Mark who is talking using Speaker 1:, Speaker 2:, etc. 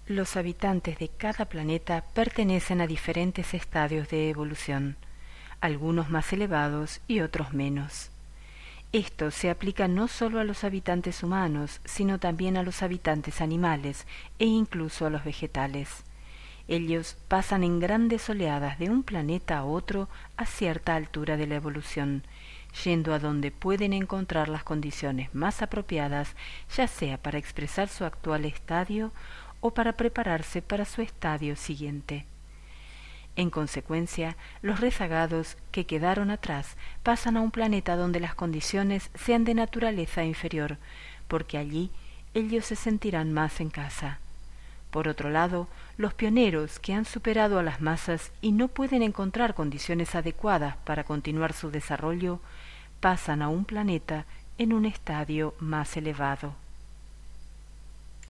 Speaker 1: Los habitantes de cada planeta pertenecen a diferentes estadios de evolución, algunos más elevados y otros menos. Esto se aplica no solo a los habitantes humanos, sino también a los habitantes animales e incluso a los vegetales. Ellos pasan en grandes oleadas de un planeta a otro a cierta altura de la evolución, yendo a donde pueden encontrar las condiciones más apropiadas, ya sea para expresar su actual estadio o para prepararse para su estadio siguiente. En consecuencia, los rezagados que quedaron atrás pasan a un planeta donde las condiciones sean de naturaleza inferior, porque allí ellos se sentirán más en casa. Por otro lado, los pioneros que han superado a las masas y no pueden encontrar condiciones adecuadas para continuar su desarrollo, pasan a un planeta en un estadio más elevado.